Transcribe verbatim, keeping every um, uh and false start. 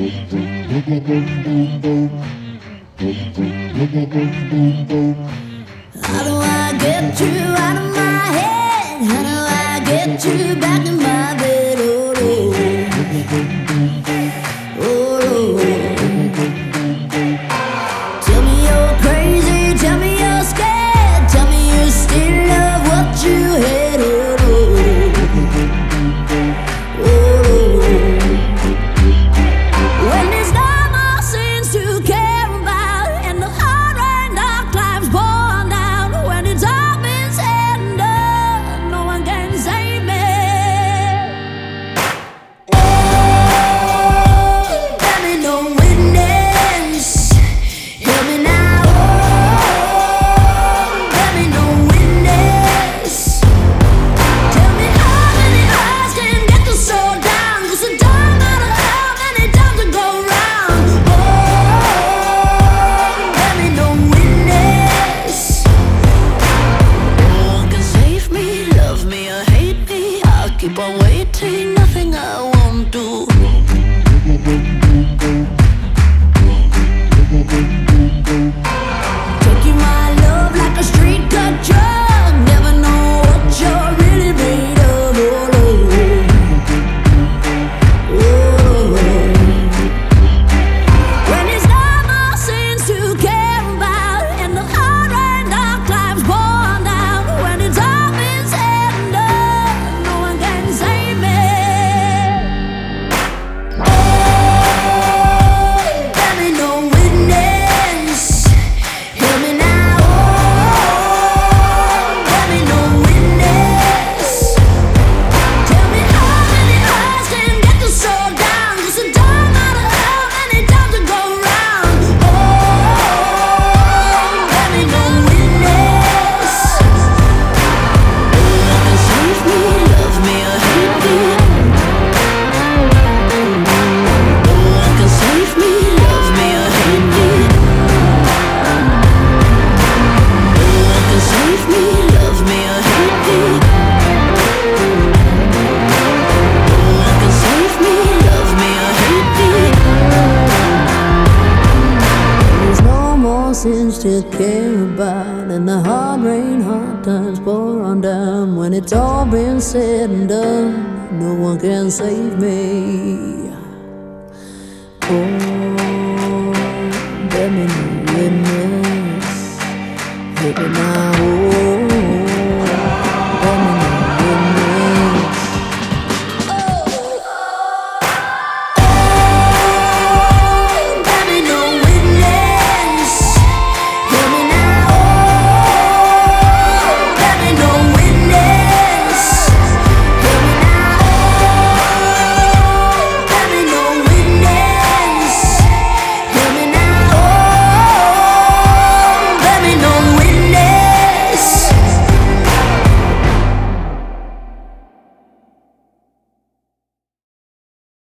How do I get you out of my head? How do I get you back in my bed? Oh, oh, oh, oh. Tell me you're crazy, tell me you're scared, tell me you still love what you had. Oh, oh, oh, oh. When there's no more sins to care about, and the hard rain dark times pour down, when it's all been said and done, no one can save me. Oh, let me no witness, help me now. Oh, let me no witness. Tell me how many eyes can get the soul down, 'cause it don't matter how many times it go round. Oh, let me no witness. No one can save me, love me or hate me, I'll keep on waiting, nothing I won't do. Taking my love like a street cut drug, never know what you're really made of. Oh, oh, oh. When there's no more sins to care about, and the hard rain dark times pour down, when it's all been said and done, no one can save me. Oh, let me no witness, help me now. Oh, let me no witness. Tell me how many eyes can get the soul down, 'cause it don't matter how many times it go round. Oh, let me no witness. No one can save me, love me or hate me. No one can save me, love me or hate me. No one can save me, love me or hate me. No one can save me, love me or hate me. There's no more sins to care about, and the hard rain, hard times pour on down, when it's all been said and done, no one can save me. Oh, let me know.